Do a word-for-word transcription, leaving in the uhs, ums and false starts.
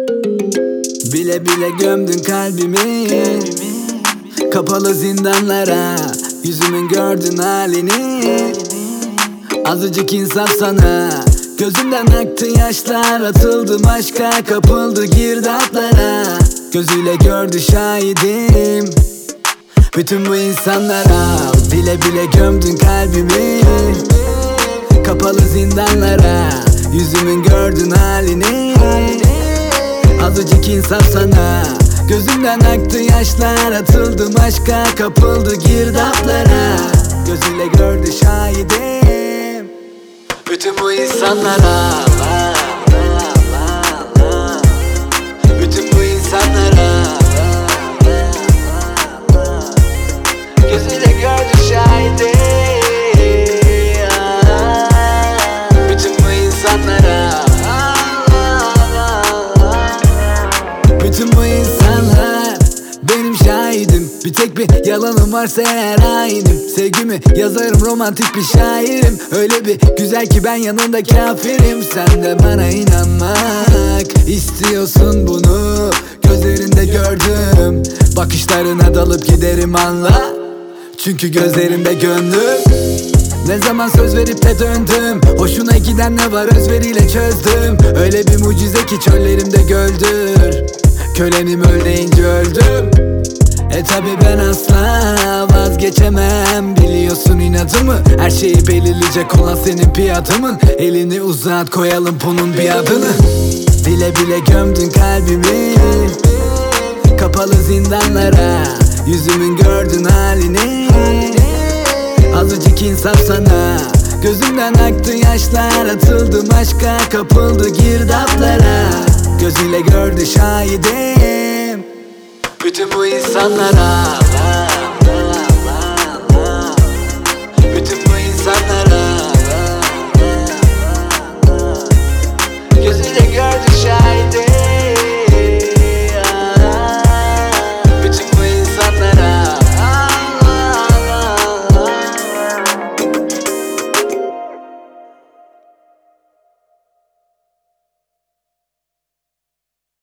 Bile bile gömdün kalbimi, kapalı zindanlara. Yüzümün gördün halini, azıcık insaf sana. Gözümden aktı yaşlar, atıldım aşka, kapıldı girdaplara. Gözüyle gördü şahidim bütün bu insanlara. Bile bile gömdün kalbimi, kapalı zindanlara. Yüzümün gördün halini, azıcık insaf sana. Gözümden aktı yaşlar, atıldım aşka, kapıldı girdaplara. Gözüyle gördü şahidim bütün bu insanlara. Bütün bu insanlara. Gözüyle gördü şahidim bütün bu insanlara. Bütün bu insanlar benim şahidim. Bir tek bir yalanım varsa eğer hainim. Sevgimi yazarım, romantik bir şairim. Öyle bir güzel ki ben yanında kafirim. Sen de bana inanmak istiyorsun bunu. Gözlerinde gördüm, bakışlarına dalıp giderim anla. Çünkü gözlerimde gönlüm. Ne zaman söz verip de döndüm, hoşuna giden ne var özveriyle çözdüm. Öyle bir mucize ki çöllerimde göldür. Kölenim öl deyince öldüm. E tabi ben asla vazgeçemem, biliyorsun inadımı. Her şeyi belirleyecek olan senin piyadımın. Elini uzat, koyalım bunun bir adını. Bile bile gömdün kalbimi, kapalı zindanlara. Yüzümün gördün halini, azıcık insaf sana. Gözümden aktı yaşlar, atıldım aşka, kapıldı girdaplara. Gözüyle gördü şahidim bütün bu insanlara.